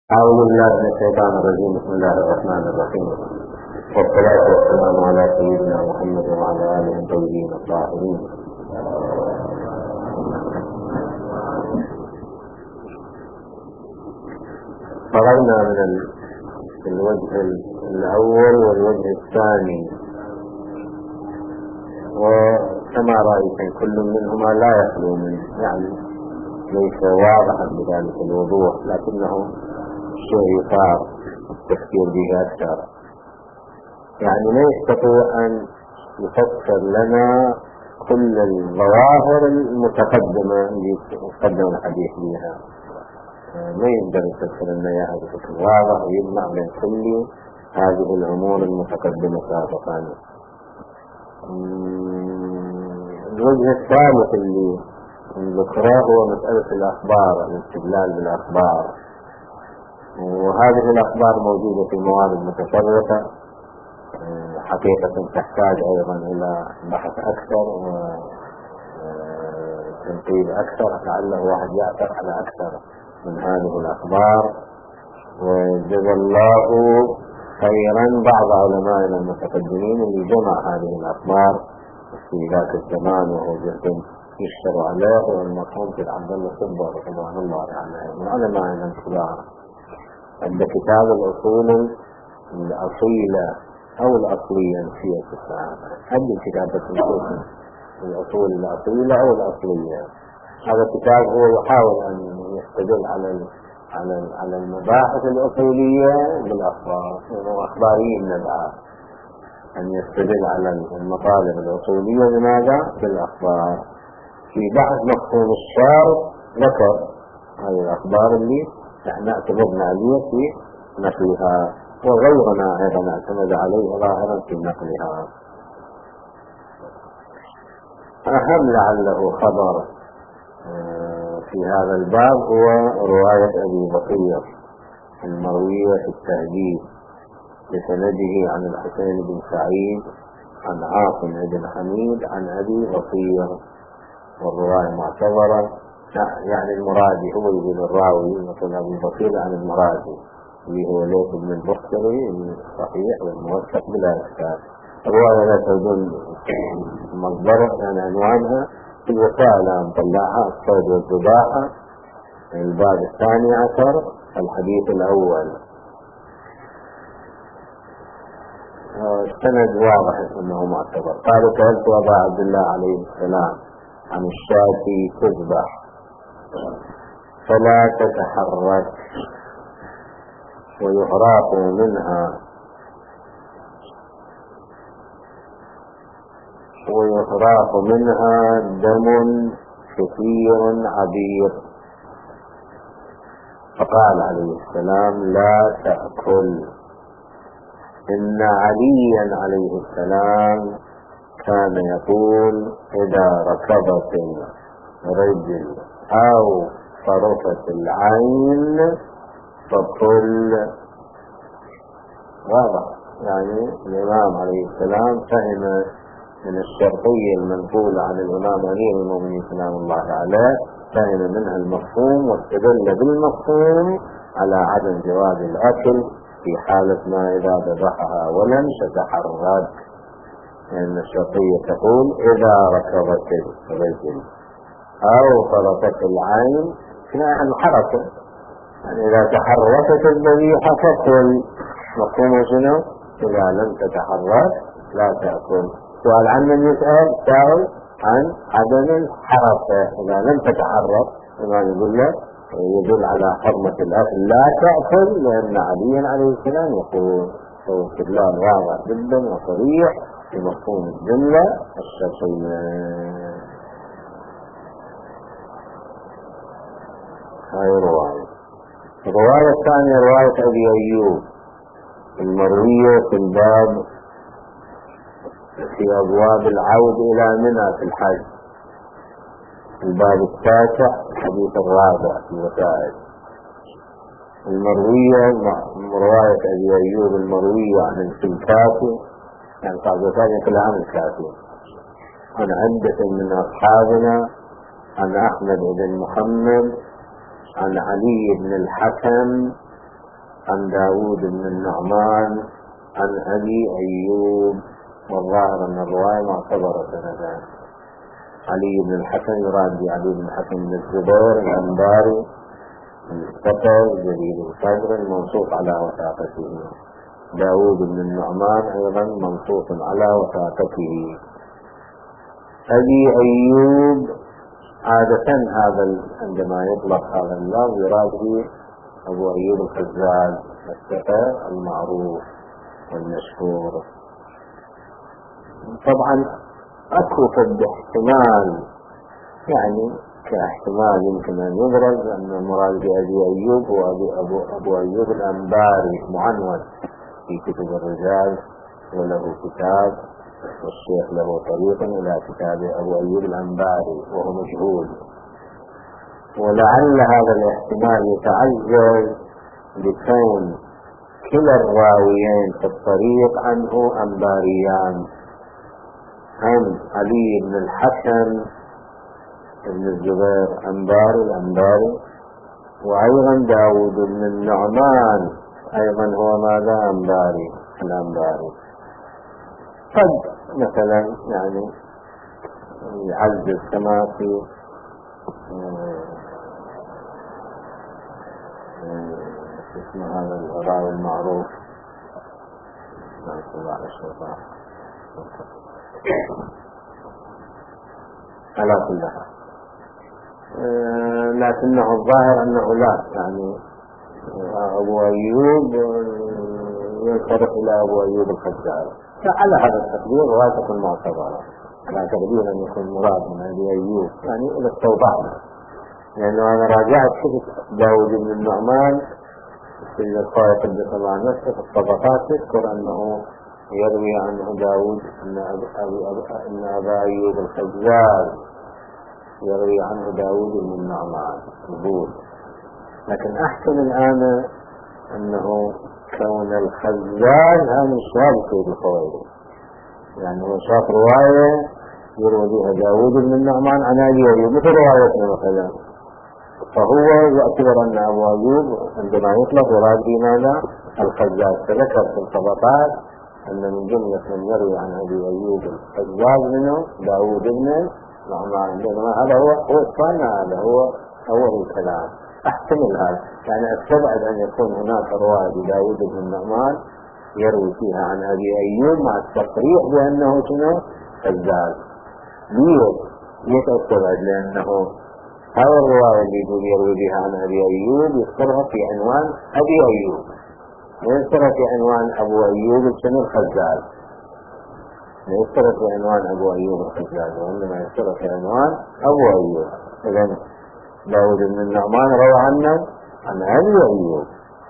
أعوذ بالله من الشيطان الرجيم. بسم الله الرحمن الرحيم، والصلاة والسلام على سيدنا محمد وعلى آله الطيبين الطاهرين. فرغنا من الوجه الأول والوجه الثاني، وكما رأيتم كل منهما لا يخلو من ليس واضحا بذلك الوضوح، لكنه شيء يثار التفكير به أكثر. لا يستطيع أن يفسر لنا كل الظواهر المتقدمة اللي يقدم الحديث بها، ما يقدر يفسر لنا إياها بشكل واضح ويجمع بين كل هذه الأمور المتقدمة سابقا. الوجه الثالث اللي ذكره هو مسألة الأخبار، الاستدلال بالأخبار، وهذه الأخبار موجودة في موارد متفرقة، حقيقة تحتاج أيضا إلى بحث أكثر وتنقيب أكثر، لعله واحد يعثر على أكثر من هذه الأخبار. وجزا الله خيرا بعض علمائنا المتقدمين اللي جمع هذه الأخبار في ذاك الزمان، وهو جهد يشتر عليه، والمرحوم في عبد الله صبر رضوان الله عليه من علمائنا الكبار. عند كتاب الأصول الأصيلة أو الأصلية في الساعة، عند كتاب الأصول الأصيلة أو الأصلية. هذا الكتاب هو يحاول أن يستدل على المباحث الأصولية بالأخبار، وأخباريين الآن أن يستدل على المطالب الأصولية لماذا؟ بالأخبار. في بحث مفهوم الشارع ذكر هذه الأخبار اللي احنا اعتمدنا عليها في نقلها، وغيرنا أيضا اعتمد عليه ظاهرا في نقلها. أهم لعله خبر في هذا الباب هو رواية أبي بصير المروية في التهذيب بسنده عن الحسين بن سعيد عن عاصم بن حميد عن أبي بصير، والرواية معتبرة. المرادي هو يقول الراوي يقول أبي بصير عن المرادي اللي هو ليث بن البختري الصحيح والموثق بلا إشكال. الرواية لا تدل مصدرها عنوانها في الوسائل نطلعها الصيد والذباحة، الباب 12 الحديث الأول. السند واضح أنه معتبر. قال سألت أبا عبد الله عليه السلام عن الشاة تذبح فلا تتحرك ويحراق منها دم كثير عبير، فقال عليه السلام لا تأكل. إن عليا عليه السلام كان يقول إذا ركبت الرجل أو طرفت العين فكل. واضح، الإمام عليه السلام فهم من الشرطية المنقولة عن الإمام أمير المؤمنين سلام الله عليه، فهم منها المفهوم واستدل بالمفهوم على عدم جواز الأكل في حالة ما إذا ذبحها ولم تتحرك، لأن الشرطية تقول إذا ركبت الرجل أو طرفت العين حركة، إذا تحركت الذبيحة فكل. مفهوم شنو؟ إذا لم تتحرك لا تأكل. سؤال عن من يسأل؟ سائل عن عدم الحركة. إذا لم تتحرك ما يقول له يدل على حرمة الأكل، لا تأكل، لأن علي عليه السلام يقول. هو استدلال واضح جدا وصريح بمفهوم الجملة الشرطية. هاي الرواية الثانية رواية أبي أيوب المروية في الباب في أبواب العود إلى منى في الحج، الباب 9 الحديث الرابع في الوسائل. المروية رواية أبي أيوب المروية عن الكافي، قاعدتان كلها عن الكافي، عن عدة من أصحابنا، عن أحمد بن محمد، عن علي بن الحكم عن داود بن النعمان عن أبي أيوب، والظاهر أن الرواية معتبرة سندان. علي بن الحسن يراد بعلي بن الحسن بن الزبير الأنباري الثقل جليل القدر المنصوص على وثاقته. داود بن النعمان أيضا منصوص على وثاقته. أبي أيوب عادة هذا عندما يطلق هذا اللفظ يراد به أبو أيوب الخزاز الثقة المعروف والمشهور. طبعا أكو قد احتمال، يعني كاحتمال يمكن أن يبرز أن المراد بأبي أيوب هو أبو أيوب الأنباري معنون في كتب الرجال، وله كتاب والشيخ له طريق إلى كتاب أبو أيوب الأنباري وهو مجهول، ولعل هذا الاحتمال يتعزز بكون كلا الراويين في الطريق عنه أنباريان، هم علي بن الحسن بن الزبير أنباري الأنباري، وأيضا داود بن النعمان أيضا هو ماذا أنباري الأنباري. قد مثلا يعني يعزز كما في اسم هذا الراوي المعروف على الشيطان على كل حال، لكنه الظاهر أنه لا، يعني أبو أيوب ينصرف إلى أبو أيوب الخزاز. على هذا التقدير رواية تكون معتبرة، على تقدير أن يكون مراد من أبي أيوب يعني إذا استوضحنا، لأنه أنا راجعت شفت داود بن النعمان في الخوارق قدس الله نفسه في الطبقات يذكر أنه يروي عنه داود أن أبا أيوب الخزاز يروي عنه داود بن النعمان مقبول. لكن أحسن الآن أنه كون الخزاز هم شاب في الخوارق، يعني هو شاف رواية يروي بها داود بن النعمان عن أبي أيوب مثل روايتنا مثلا، فهو يعتبر أن أبو أيوب عندما يطلق يراد بماذا الخزاز. فذكر في الطبقات أن من جملة من يروي عن أبي أيوب الخزاز منه داود بن النعمان، بينما هذا هو الثاني، هذا هو أول الكلام. أحتمل هذا، يعني أستبعد أن يكون هناك رواية بداود بن النعمان يروي فيها عن أبي أيوب مع التصريح بأنه شنو خزاز. ليش أستبعد؟ لأنه هذا الرواية اللي يقول يروي بها عن أبي أيوب يذكرها في عنوان أبي أيوب، ويذكرها في عنوان أبو أيوب شنو الخزاز، يذكرها في عنوان أبو أيوب الخزاز، وإنما يذكرها في عنوان أبو أيوب. إذن داود بن النعمان روى عنه عن أبي أيوب،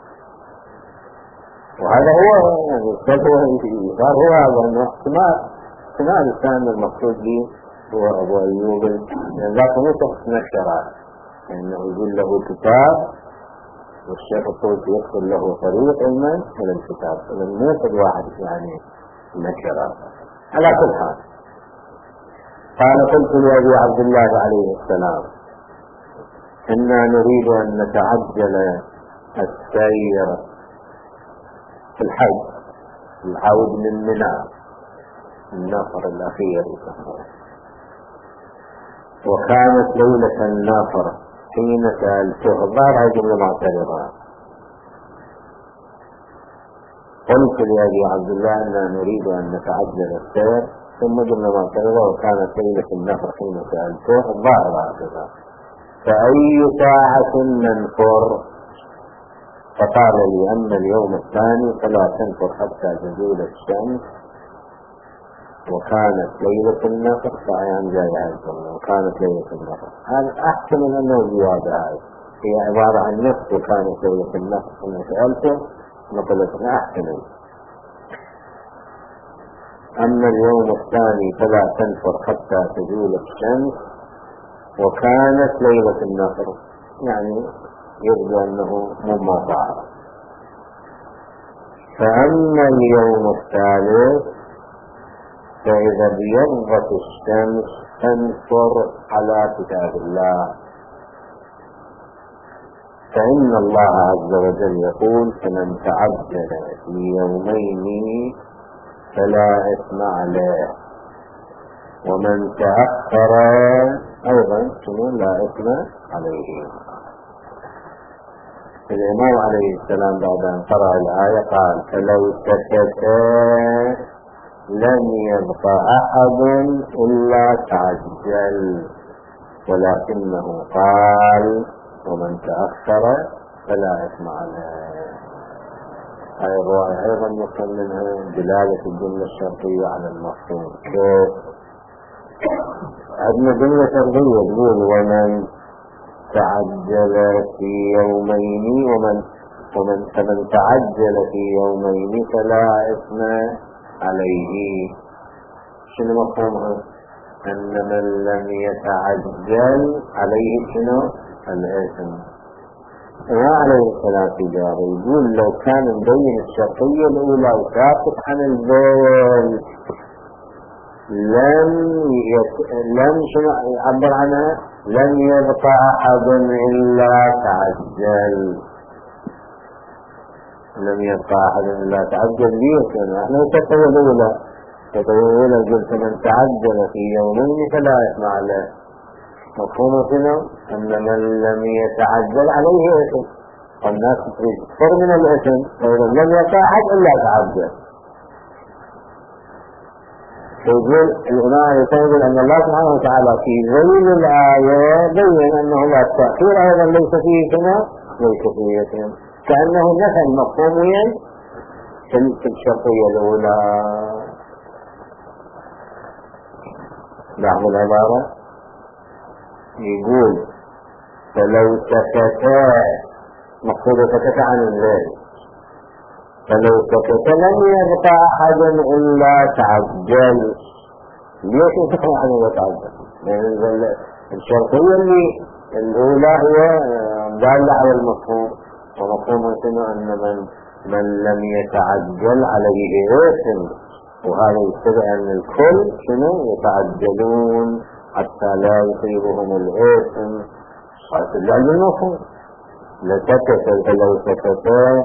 وهذا هو يعني صار هو هذا أنه احتمال الثاني المقصود به هو أبو أيوب، لأن ذاك مو شخص نشره، لأنه يقول له كتاب والشيخ الطوسي يذكر له طريق علما إلى الكتاب، إذا مو كل واحد يعني نشره. على كل حال قال قلت لأبي عبد الله عليه السلام إنا نريد أن نتعجل السير في الحج، العود من منى النفر الأخير، وكانت ليلة النفر حين سألته الظاهر هذه جملة معترضة. قلت لأبي عبد الله إنا نريد أن نتعجل السير، ثم جملة معترضة وكانت ليلة النفر حين سألته الظاهر هكذا، فأي ساعة ننفر؟ فقال لي أما اليوم الثاني فلا تنفر حتى تزول الشمس، وكانت ليلة النفر فأيام جاي هذا الجملة وكانت ليلة النفر، هذا أحسن من أنه زيادة، هي عبارة عن نفس وكانت ليلة النفر حين سألته نقلتنا أحسن. أما اليوم الثاني فلا تنفر حتى تزول الشمس وكانت ليلة النفر، يعني يبدو أنه مماطعة. فأما اليوم الثالث فإذا ابيضت الشمس فانفر على كتاب الله. فإن الله عز وجل يقول فمن تعجل في يومين فلا إثم عليه، ومن تأخر أيضا لا إثم عليه. الإمام عليه السلام بعد أن قرأ الآية قال فلو سكت لم يبق أحد إلا تعجل، ولكنه قال ومن تأخر فلا إثم عليه. هذه الرواية أيضا يفهم منها دلالة الجملة الشرطية على المفهوم. عندنا جملة شرطية تقول ومن تعجل في يومين فمن تعجل في يومين فلا إثم عليه. شنو مفهومها؟ أن من لم يتعجل عليه شنو؟ الإثم. وعليه الصلاة والسلام يقول لو كان مبين الشرطية الأولى وساقط عن البول لم شنو يعبر عنها؟ لم يبقى أحد إلا تعجل. لم يبقى أحد إلا تعجل. ليه؟ نحن الشرطية الأولى يقول فمن تعجل في يومين فلا إثم عليه. مفهوم شنو؟ أن من لم يتعجل عليه إثم، والناس تكثر من الإثم، فإذا لم يقع أحد إلا تعجل. يقول الإمام يقول أن الله سبحانه وتعالى في ذيل الآية بين أنه لا التأخير أيضا ليس فيه شنو؟ ليس فيه إثم، كأنه نفى مفهوميا في الشرطية الأولى. لاحظوا العبارة يقول فلو سكتا، مقصود سكت عن الليل، فلو سكت لم يبقى أحد إلا تعجل. ليش يسكت عن إلا تعجل؟ لأن الشرطية اللي الأولى هي دالة على المفهوم، ومفهوم شنو؟ أن من لم يتعجل عليه إثم، وهذا يستدعي أن الكل شنو؟ يتعجلون حتى لا يصيبهم الإثم. ويستدعي بالمفهوم لسكت، فلو سكت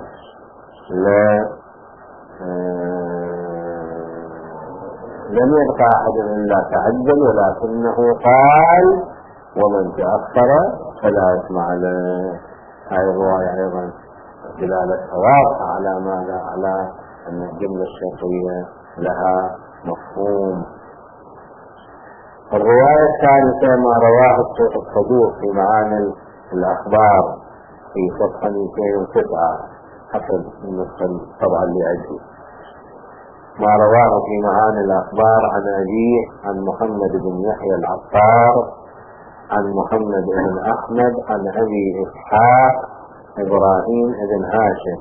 لم يبقى أحد إلا تعجل، ولكنه قال ومن تأخر فلا إثم عليه. هذه الرواية أيضا دلالة واضحة على ماذا؟ على أن الجملة الشرطية لها مفهوم. الرواية الثالثة ما رواه الصدوق في معاني الأخبار في صفحة 209 حسب النسخة الطبعة اللي عندي. ما رواه في معاني الأخبار عن أبيه عن محمد بن يحيى العطار عن محمد بن أحمد عن أبي إسحاق إبراهيم بن هاشم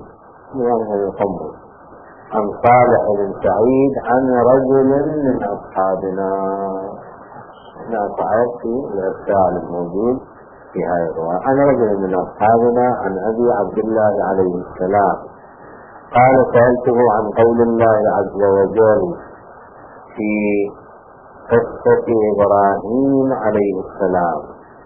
عن صالح بن سعيد عن رجل من أصحابنا. أنا صحيح في الإرسال الموجود في هذه الرواية عن رجل من أصحابنا عن أبي عبد الله عليه السلام قال سألته عن قول الله عز وجل في قصة إبراهيم عليه السلام.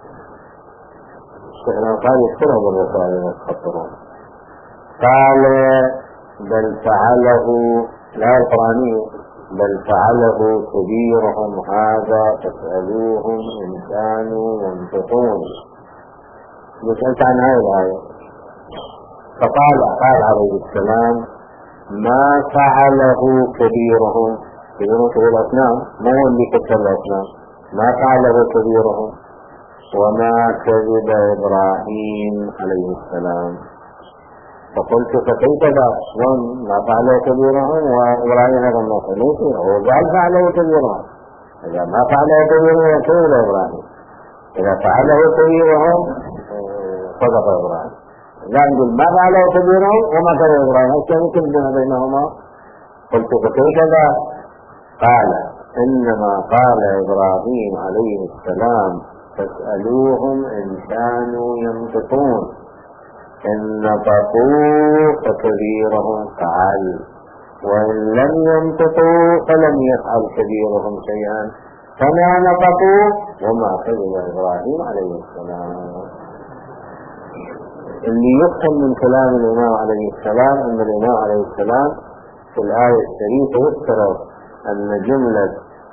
الشيخنا قال يذكرها بالرسالة يتخطرون. قال بل فعله لا القرآني بل فعله كبيرهم هذا فاسألوهم إن كانوا ينطقون. سألت عن هذه الآية فقال عليه السلام ما فعله كبيرهم كبير الأصنام، ما هو اللي كسر الأصنام، ما فعله كبيرهم وما كذب إبراهيم عليه السلام. فقلت فكيف ذا؟ ما فعله كبيرهم وإبراهيم هذا ما فعله، هو قال فعله كبيرهم. إذا ما فعله كبيرهم كذب إبراهيم، إذا فعله كبيرهم صدق إبراهيم. لا نقول ما فعله كبيرهم وما كذب إبراهيم، هل كان يمكن بينهما؟ قلت فكيف ذا؟ قال إنما قال إبراهيم عليه السلام فاسألوهم إن كانوا ينطقون، إن نطقوا فكبيرهم فعل، وإن لم ينطقوا فلم يفعل كبيرهم شيئا، فما نطقوا وما كذب إبراهيم عليه السلام. اللي يفهم من كلام الإمام عليه السلام أن الإمام عليه السلام في الآية الشريفة يفترض أن جملة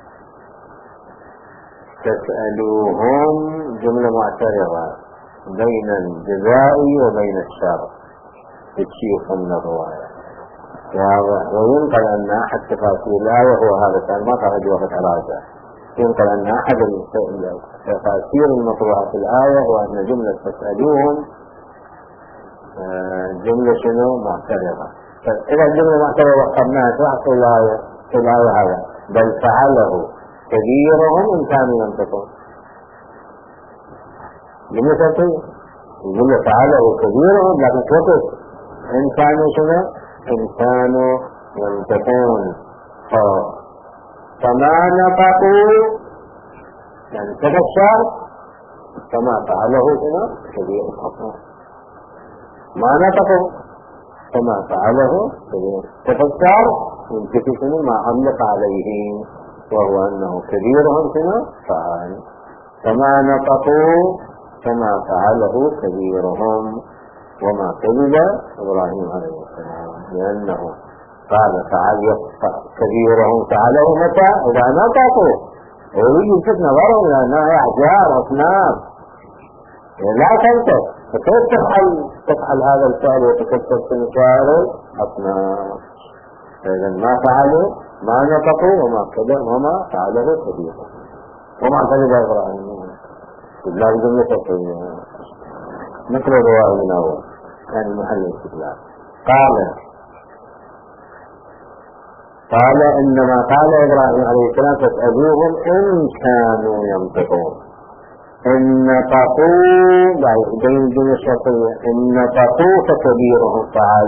تسألوهم جملة معترضة بين الجزاء وبين الشرط يفهم من الرواية. وينقل أن أحد تفاسير الآية هو هذا، كان ما قاعد وقت عراجة، ينقل أن أحد التفاسير المطروحة في الآية هو أن جملة تسألوهم جملة شنو معترضة. إذا الجملة معترضة قرناها شرح في الآية هذا بل فعله كبيرهم إن كانوا ينطقون. لماذا يقول فعله كبيرهم لكن توقف إن كانوا شنو إن كانوا ينطقون. فما نطقوا يعني تفسر فما فعله شنو كبيرهم، ما نطقوا فما فعله كبيرهم تفسر ينتفي ما علق عليه وهو أنه كبيرهم شنو فعل. فما نطقوا فما فعله كبيرهم وما كذب إبراهيم عليه السلام لأنه قال فعل كبيرهم فعله متى إذا نطقوا ويجي ست نظرهم لأنها أحجار أصنام لا تنطق، فكيف تفعل هذا الفعل وتكسر تنشار أصنام؟ فإذا ما فعلوا ما نطقوا وما كذب وما فعله كبيرهم وما كذب إبراهيم لا يجب نطقه مثل الرواية من أول كان محل الاستدلال. قال إنما قال إبراهيم عليه السلام فاسألوهم إن كانوا ينطقون. إن نطقوا بين الجملة الشرطية إن نطقوا فكبيرهم فعل،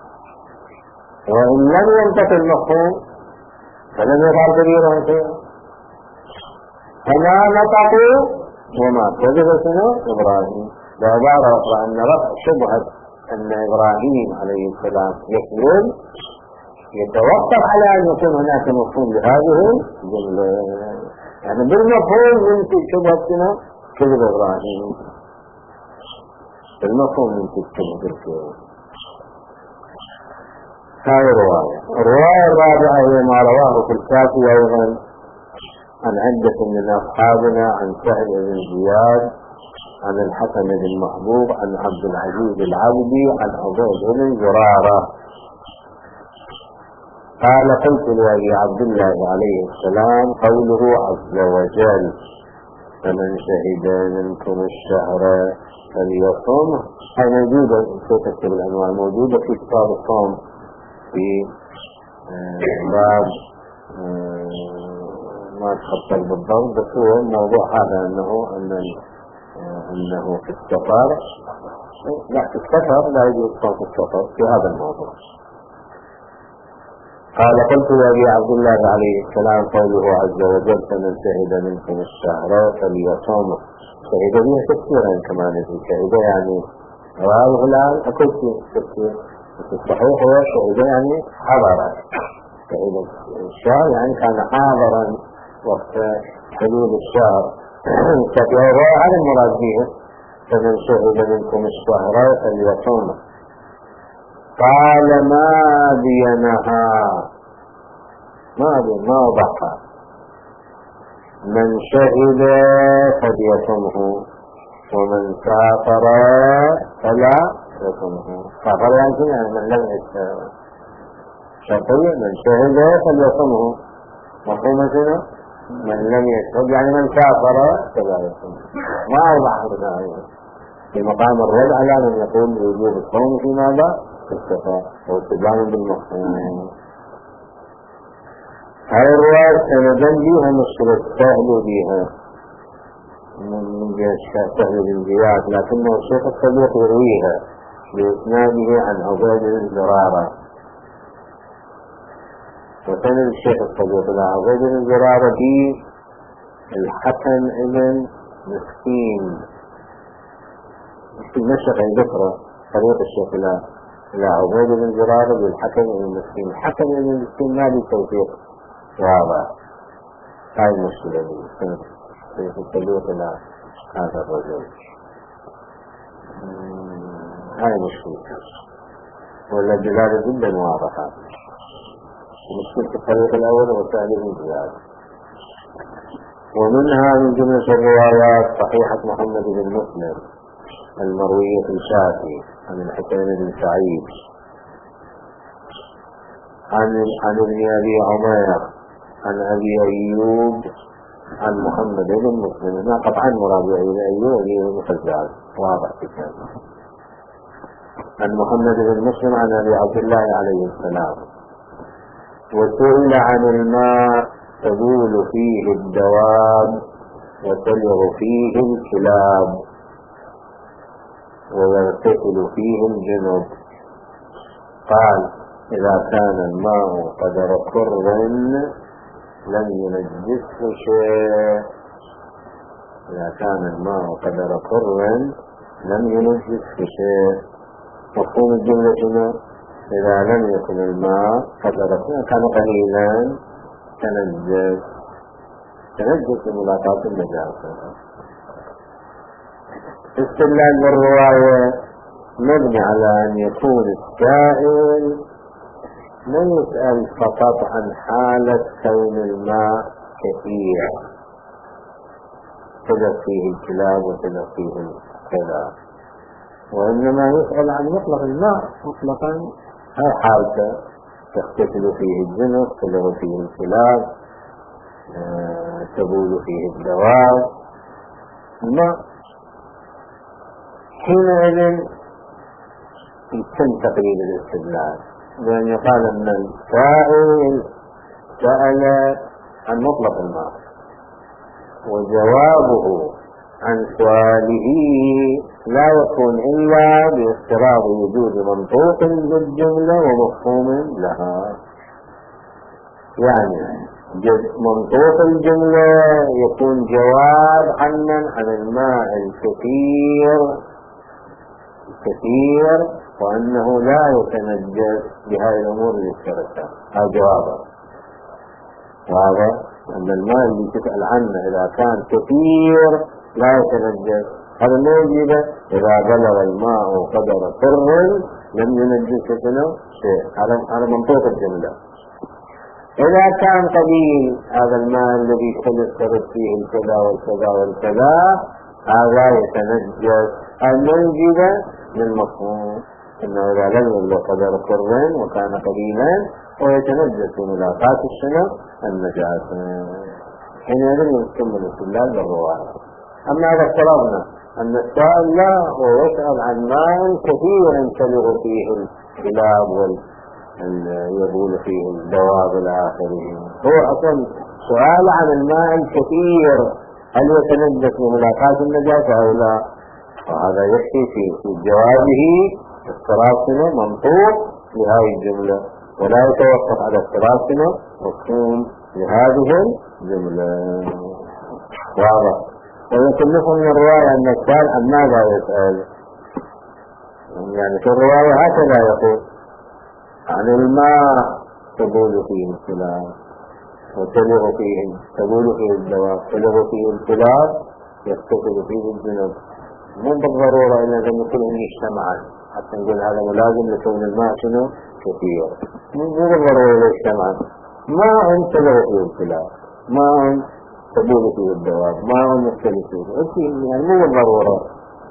وإن لم ينطق المفهوم فلم يفعل كبيرهم فيه. فما نطقوا وما كذب إبراهيم. بعبارة أخرى أن رفع شبهة أن إبراهيم عليه السلام يكذب يتوقف على أن يكون هناك مفهوم لهذه الجملة، يعني بالمفهوم ينتج شبهة كذب إبراهيم، بالمفهوم ينتج كذب الكذب. هذه الرواية الرابعة هي ما رواه في الكافي أيضا عن عدة من أصحابنا عن سهل بن زياد عن الحسن بن محبوب عن عبد العزيز العبدي عن عبيد بن زرارة قال قلت لأبي عبد الله عليه السلام قوله عز وجل فمن شهد منكم الشهر فليصمه، هي موجودة في تكتب الأنواع، موجودة في كتاب الصوم في باب ما تخطر بالضبط، بس هو الموضوع هذا أنه في السفر لا في السفر لا يجوز صوم في السفر في هذا الموضوع. قال قلت لأبي عبد الله عليه السلام قوله عز وجل فمن شهد منكم الشهر فليصومه. شهد بها تفسيرا كمان في شهد يعني وهذا الآن أقول تفسير في الصحيح هو شهد يعني حضر، شهد الشهر يعني كان حاضرا وقت حلول الشهر هذا المراد به فمن شهد منكم الشهر فليصومه. قال ما بينها ما وضحها من شهد فليصومه ومن سافر فلا يصومه. سافر يعني من لم يشهد شرطيا من شهد فليصومه مفهوم شنو؟ من لم يشهد يعني من سافر فلا يصومه. ما وضحها في مقام الرد على من يقول بوجوب الصوم في ماذا؟ السفر والتزام بالمفهوم. هذه الرواية سندن بها مشكلة سهل بها من جهة سهل بن زياد، لكنه الشيخ الصديق يرويها بإسناده عن عبيد بن زرارة، وسند الشيخ الصديق إلى عبيد بن زرارة بالحسن ابن مسكين في مشرق البصرة طريق الشيخ إلى عبيد بن زرارة بالحكم بن المسكين. الحكم بن المسكين ما له توفيق واضح، هاي المشكلة في الطريق إلى هذا الرجل. هاي مشكلة، ولا دلالة جدا واضحة. مشكلة الطريق الأول وسائله الزيادة. ومنها من جملة الروايات صحيحة محمد بن مسلم المروية الشافعي عن الحسين بن سعيد عن ابن أبي عمير عن أبي أيوب عن محمد بن مسلم. ما قطعا مراد أبي أيوب مفزع واضح في كلامه. عن محمد بن مسلم عن أبي عبد الله عليه السلام. وسئل عن الماء تبول فيه الدواب وتلغ فيه الكلاب ويغتسل فيه الجنوب، قال: إذا كان الماء قدر كر لم ينجسه شيء. إذا كان الماء قدر كر لم ينجسه شيء. مفهوم الجملة هنا: إذا لم يكن الماء قدر كر كان قليلا تنجس بملاقاة النجاسة. استدلال بالرواية مبني على أن يكون السائل لا يسأل فقط عن حالة كون الماء كثير تدخ فيه الكلاب وتدخ فيه الكلاب، وإنما يسأل عن مطلق الماء مطلقا. هاي حالته تغتسل فيه الجنس، تدخ فيه الكلاب، تبول فيه الدواب، الماء. حينئذ يتم تقليد الاستدلال بأن يقال أن السائل سأل عن مطلق الماء، وجوابه عن سؤاله لا يكون إلا بافتراض وجود منطوق للجملة ومفهوم لها. يعني منطوق الجملة يكون جواب عن الماء الكثير وأنه لا يتنجس بهذه الأمور اللي ذكرتها. هذا جوابه. وهذا أن الماء اللي تسأل عنه إذا كان كثير لا يتنجس، هذا ما يجيبه. إذا بلغ الماء قدر كر لم ينجس شيء. هذا منطوق الجملة. إذا كان قليل هذا الماء الذي تنجس فيه الكذا والكذا والكذا هذا يتنجس. هذا يجيبه من مفهوم انه اذا لم يبلغ قدر كر وكان قليلا ويتنجس بملاقاة الشنو النجاسة، حينئذ يتم الاستدلال بالرواية. اما اذا افترضنا ان السائل لا ويسأل عن ماء كثير تلغ فيه الكلاب ويبول فيه الدواب الى اخره، هو اصلا سؤال عن الماء الكثير هل يتنجس بملاقاة النجاسة او لا، وهذا يكفي في جوابه افتراضنا منطوق لهذه الجملة، ولا يتوقف على افتراضنا مفهوم لهذه الجملة. واضح. ويمكن نفهم من الرواية أن السائل عن ماذا يسأل. يعني في الرواية هكذا يقول: عن الماء تبول فيه الكلاب وتلغ فيه تبول فيه الدواب، تلغ فيه الكلاب، يغتسل فيه الجنوب. مو بالضرورة إن هذا كلهم يجتمعان حتى نقول هذا ملازم لكون الماء شنو كثير. مو بالضرورة يجتمعان. ماء تلغ فيه الكلاب، ماء تبول فيه الدواب، ماء يختلف فيه، يعني مو بالضرورة.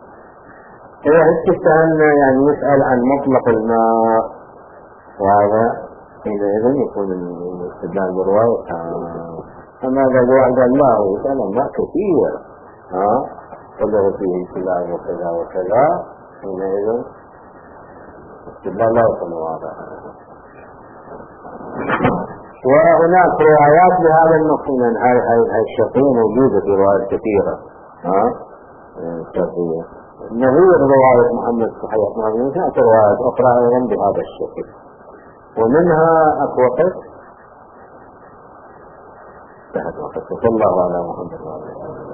إذا استفهمنا يعني يسأل عن مطلق الماء، وهذا حينئذ يكون الاستدلال بالرواية. أما إذا واحد قال لا هو يسأل عن ماء كثير تلغ فيه الكلاب وكذا وكذا، حينئذ استدلال لا يكون واضحا. وهناك روايات بهذا المفهوم. هاي الشرطية موجودة في روايات كثيرة الشرطية نظير رواية محمد صحيح محمد. هناك روايات أخرى أيضا بهذا الشكل، ومنها أكوقت تحت وقت. صلى الله على محمد وعلى آله.